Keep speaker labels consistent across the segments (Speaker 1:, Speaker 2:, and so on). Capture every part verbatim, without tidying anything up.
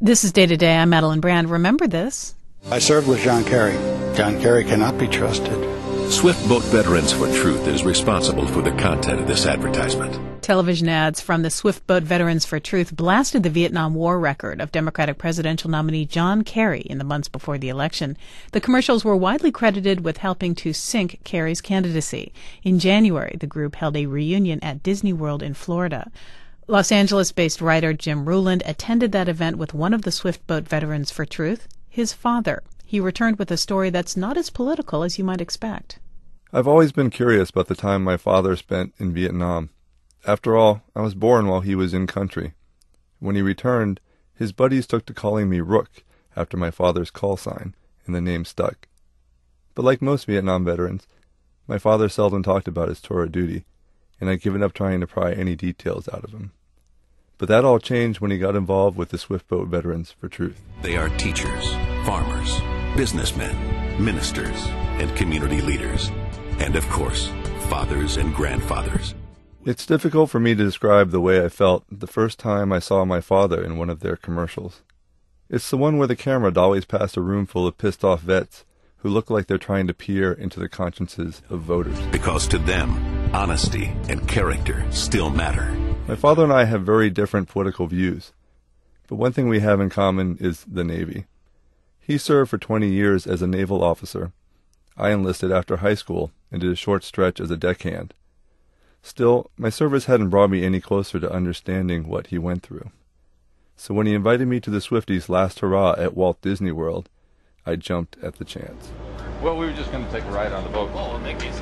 Speaker 1: This is Day to Day. I'm Madeline Brand. Remember this.
Speaker 2: I served with John Kerry. John Kerry cannot be trusted.
Speaker 3: Swift Boat Veterans for Truth is responsible for the content of this advertisement.
Speaker 1: Television ads from the Swift Boat Veterans for Truth blasted the Vietnam War record of Democratic presidential nominee John Kerry in the months before the election. The commercials were widely credited with helping to sink Kerry's candidacy. In January, the group held a reunion at Disney World in Florida. Los Angeles-based writer Jim Ruland attended that event with one of the Swift Boat Veterans for Truth, his father. He returned with a story that's not as political as you might expect.
Speaker 4: I've always been curious about the time my father spent in Vietnam. After all, I was born while he was in country. When he returned, his buddies took to calling me Rook after my father's call sign, and the name stuck. But like most Vietnam veterans, my father seldom talked about his tour of duty, and I'd given up trying to pry any details out of him. But that all changed when he got involved with the Swift Boat Veterans for Truth.
Speaker 3: They are teachers, farmers, businessmen, ministers, and community leaders. And of course, fathers and grandfathers.
Speaker 4: It's difficult for me to describe the way I felt the first time I saw my father in one of their commercials. It's the one where the camera always passed a room full of pissed-off vets who look like they're trying to peer into the consciences of voters.
Speaker 3: Because to them, honesty and character still matter.
Speaker 4: My father and I have very different political views, but one thing we have in common is the Navy. He served for twenty years as a naval officer. I enlisted after high school and did a short stretch as a deckhand. Still, my service hadn't brought me any closer to understanding what he went through. So when he invited me to the Swifties' last hurrah at Walt Disney World, I jumped at the chance.
Speaker 5: Well, we were just going to take a ride on the boat. Oh, in that case,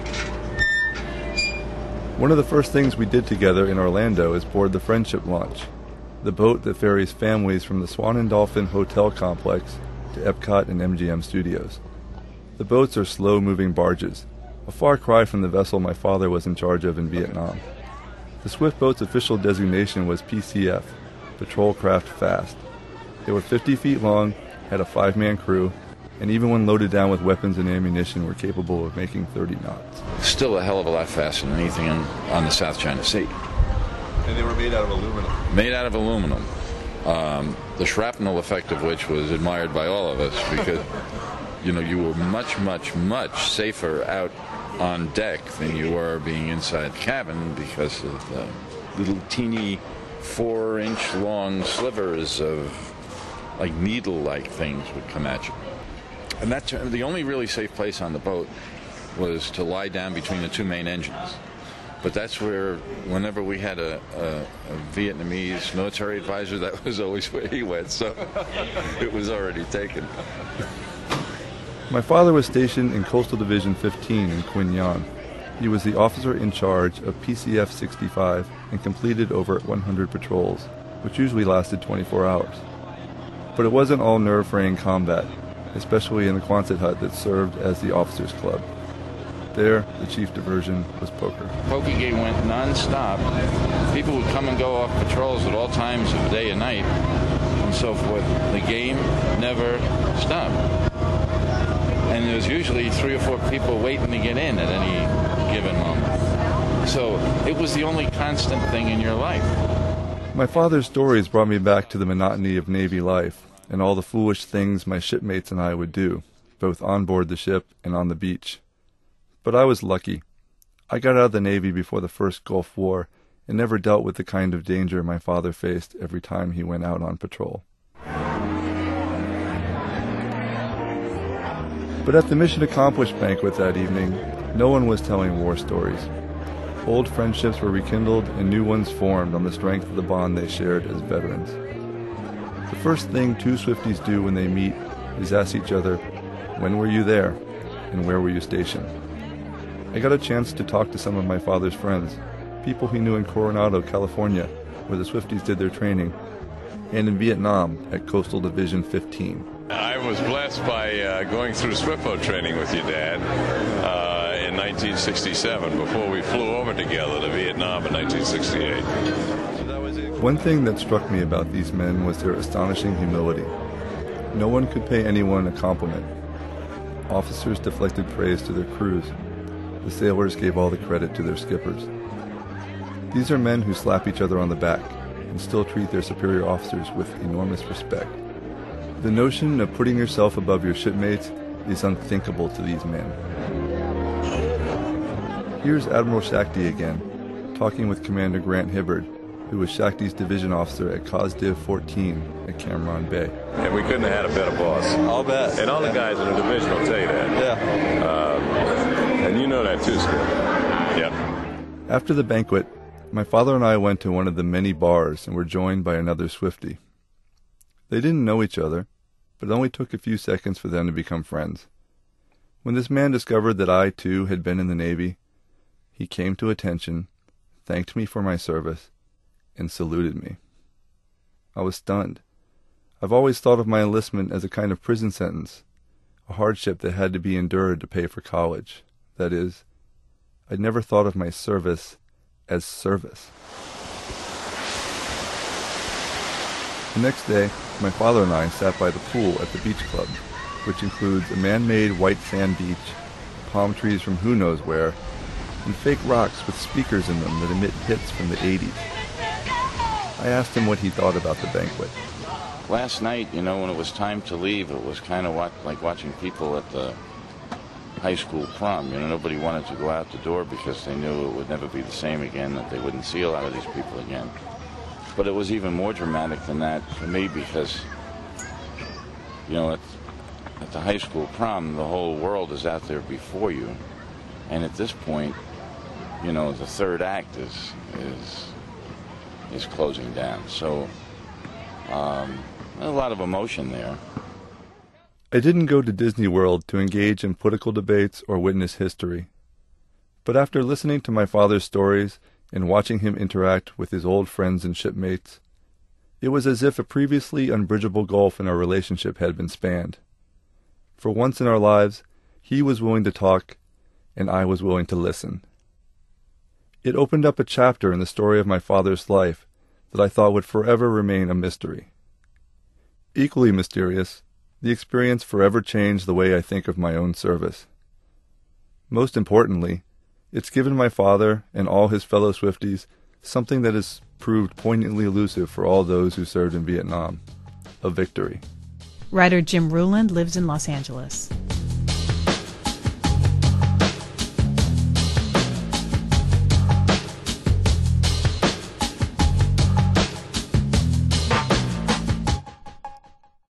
Speaker 4: one of the first things we did together in Orlando is board the Friendship Launch, the boat that ferries families from the Swan and Dolphin Hotel Complex to Epcot and M G M Studios. The boats are slow-moving barges, a far cry from the vessel my father was in charge of in Vietnam. The Swift boat's official designation was P C F, Patrol Craft Fast. They were fifty feet long, had a five-man crew, and even when loaded down with weapons and ammunition were capable of making thirty knots.
Speaker 5: Still a hell of a lot faster than anything on, on the South China Sea.
Speaker 4: And they were made out of aluminum.
Speaker 5: Made out of aluminum. Um, the shrapnel effect of which was admired by all of us because, you know, you were much, much, much safer out on deck than you were being inside the cabin because of the little teeny four-inch long slivers of like needle-like things would come at you. And that's the only really safe place on the boat was to lie down between the two main engines. But that's where, whenever we had a, a, a Vietnamese military advisor, that was always where he went, so it was already taken.
Speaker 4: My father was stationed in Coastal Division fifteen in Quy Nhon. He was the officer in charge of P C F sixty-five and completed over one hundred patrols, which usually lasted twenty-four hours. But it wasn't all nerve-wracking combat, especially in the Quonset hut that served as the officers' club. There, the chief diversion was poker.
Speaker 5: Poker game went non-stop. People would come and go off patrols at all times of day and night, and so forth. The game never stopped. And there was usually three or four people waiting to get in at any given moment. So it was the only constant thing in your life.
Speaker 4: My father's stories brought me back to the monotony of Navy life and all the foolish things my shipmates and I would do, both on board the ship and on the beach. But I was lucky. I got out of the Navy before the first Gulf War and never dealt with the kind of danger my father faced every time he went out on patrol. But at the Mission Accomplished banquet that evening, no one was telling war stories. Old friendships were rekindled and new ones formed on the strength of the bond they shared as veterans. The first thing two Swifties do when they meet is ask each other, when were you there, and where were you stationed? I got a chance to talk to some of my father's friends, people he knew in Coronado, California, where the Swifties did their training, and in Vietnam at Coastal Division fifteen.
Speaker 6: I was blessed by uh, going through Swift boat training with your dad uh, in nineteen sixty-seven before we flew over together to Vietnam in nineteen sixty-eight.
Speaker 4: One thing that struck me about these men was their astonishing humility. No one could pay anyone a compliment. Officers deflected praise to their crews. The sailors gave all the credit to their skippers. These are men who slap each other on the back and still treat their superior officers with enormous respect. The notion of putting yourself above your shipmates is unthinkable to these men. Here's Admiral Shakti again, talking with Commander Grant Hibbard, who was Shakti's division officer at COSDIV fourteen at Cam Ranh Bay.
Speaker 6: And we couldn't have had a better boss.
Speaker 7: I'll bet.
Speaker 6: And all the guys in the division will tell you that.
Speaker 7: Yeah.
Speaker 6: Um, and you know that too, Skip. Yep.
Speaker 4: After the banquet, my father and I went to one of the many bars and were joined by another Swiftie. They didn't know each other, but it only took a few seconds for them to become friends. When this man discovered that I, too, had been in the Navy, he came to attention, thanked me for my service, and saluted me. I was stunned. I've always thought of my enlistment as a kind of prison sentence, a hardship that had to be endured to pay for college. That is, I'd never thought of my service as service. The next day, my father and I sat by the pool at the beach club, which includes a man-made white sand beach, palm trees from who knows where, and fake rocks with speakers in them that emit hits from the eighties. I asked him what he thought about the banquet.
Speaker 5: Last night, you know, when it was time to leave, it was kind of what, like watching people at the high school prom. You know, nobody wanted to go out the door because they knew it would never be the same again, that they wouldn't see a lot of these people again. But it was even more dramatic than that for me because, you know, at, at the high school prom, the whole world is out there before you. And at this point, you know, the third act is is is closing down. So um, a lot of emotion there.
Speaker 4: I didn't go to Disney World to engage in political debates or witness history. But after listening to my father's stories and watching him interact with his old friends and shipmates, it was as if a previously unbridgeable gulf in our relationship had been spanned. For once in our lives, he was willing to talk, and I was willing to listen. It opened up a chapter in the story of my father's life that I thought would forever remain a mystery. Equally mysterious, the experience forever changed the way I think of my own service. Most importantly, it's given my father and all his fellow Swifties something that has proved poignantly elusive for all those who served in Vietnam: a victory.
Speaker 1: Writer Jim Ruland lives in Los Angeles.